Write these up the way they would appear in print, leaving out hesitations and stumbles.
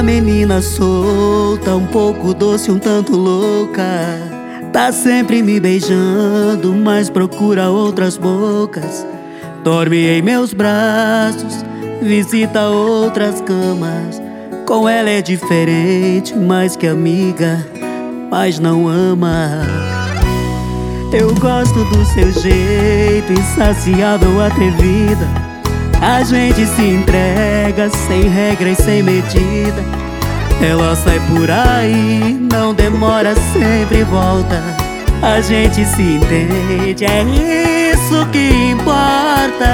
menina solta, um pouco doce, um tanto louca. Tá sempre me beijando, mas procura outras bocas. Dorme em meus braços, visita outras camas. Com ela é diferente, mais que amiga, mas não ama. Eu gosto do seu jeito, insaciável, atrevida. A gente se entrega, sem regra e sem medida. Ela sai por aí, não demora, sempre volta. A gente se entende, é isso que importa.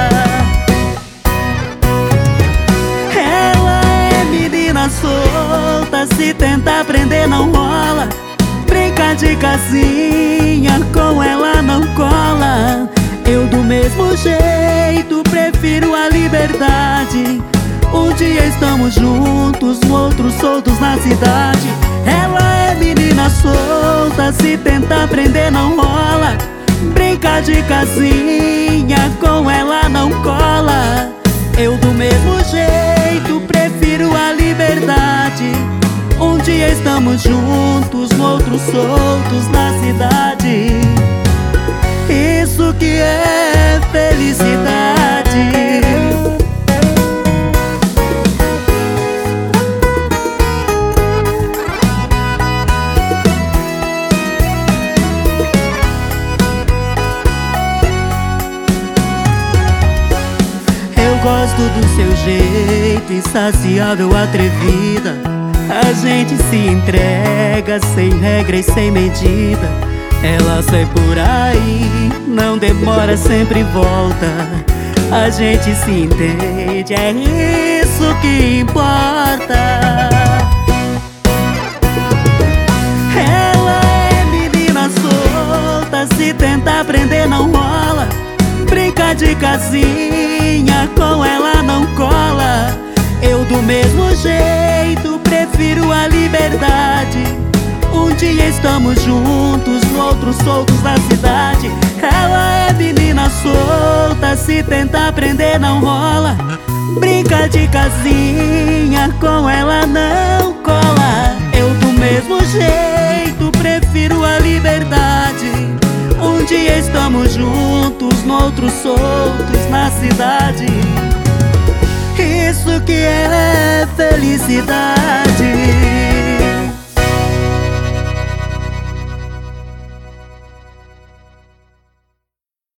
Ela é menina solta, se tentar prender não rola. Brinca de casinha, com ela não cola. Eu do mesmo jeito prefiro a liberdade. Um dia estamos juntos, no outro soltos na cidade. Ela é menina solta, se tentar prender não rola. Brinca de casinha, com ela não cola. Eu do mesmo jeito prefiro a liberdade. Um dia estamos juntos, no outro soltos na cidade. Isso que é felicidade. Eu gosto do seu jeito, insaciável, atrevida. A gente se entrega, sem regra e sem medida. Ela sai por aí, não demora, sempre volta. A gente se entende, é isso que importa. Ela é menina solta, se tentar prender não rola. Brinca de casinha, com ela não cola. Eu do mesmo jeito prefiro a liberdade. Um dia estamos juntos, no outro soltos na cidade. Ela é menina solta, se tentar prender não rola. Brinca de casinha, com ela não cola. Eu do mesmo jeito prefiro a liberdade. Um dia estamos juntos, no outro soltos na cidade. Isso que é felicidade.